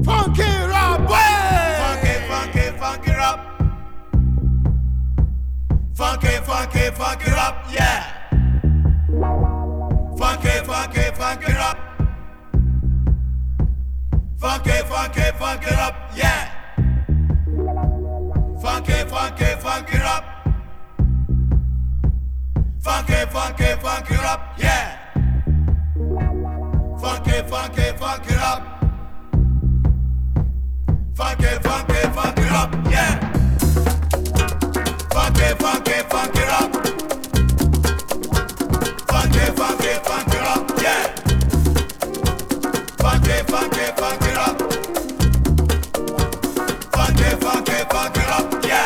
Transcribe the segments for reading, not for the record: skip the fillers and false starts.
Funky rap, way! Funky rap. Funky rap, yeah. Funky rap. Funky rap, yeah. Funky rap. Funky rap, yeah. Funky rap. Funky rap, yeah. Funky rap. Funky rap, yeah. Funky rap. Funky rap, yeah.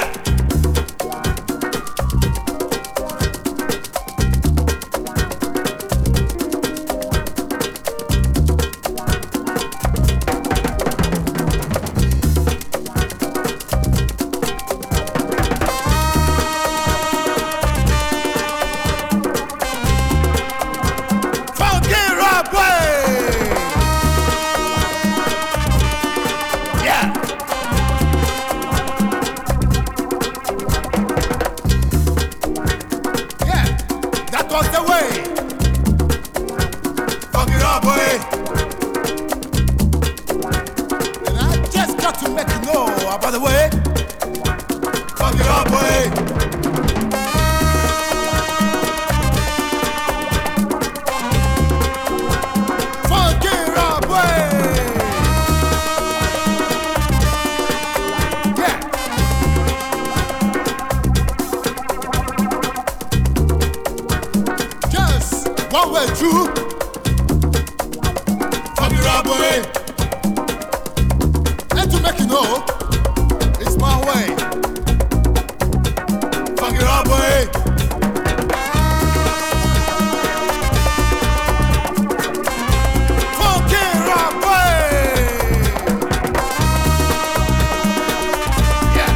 To make you know about the way. Fuck it up, way. Fuck it up, way. Yeah. Just one way through. Fuck it up, way. To make you know, it's my way. Fuck it up, way. Fuck it up, way. Yeah.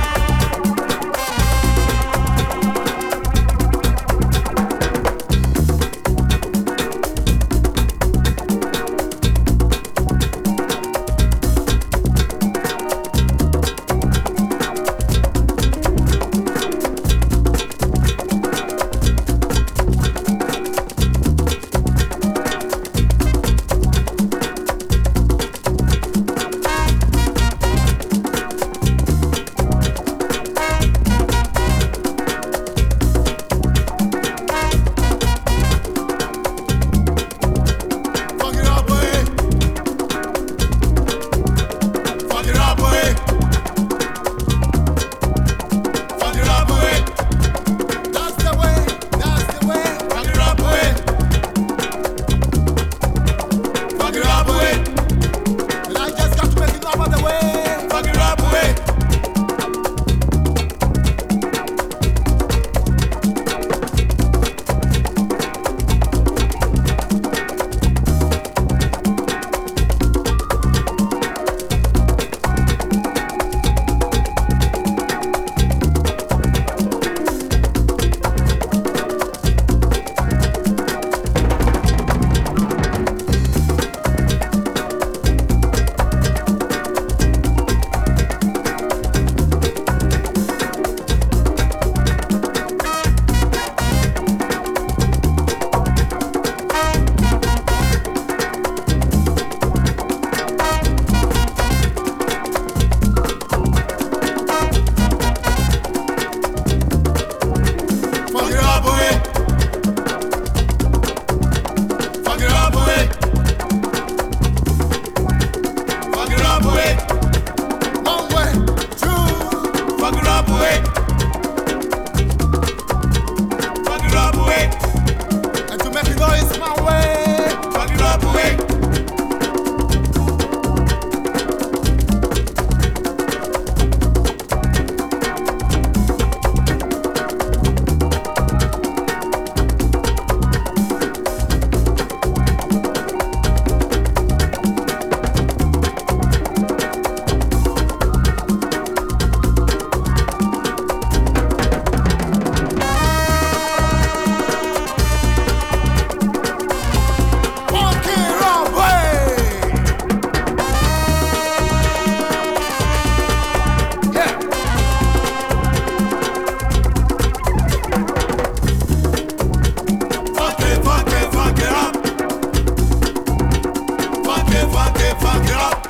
funk it up.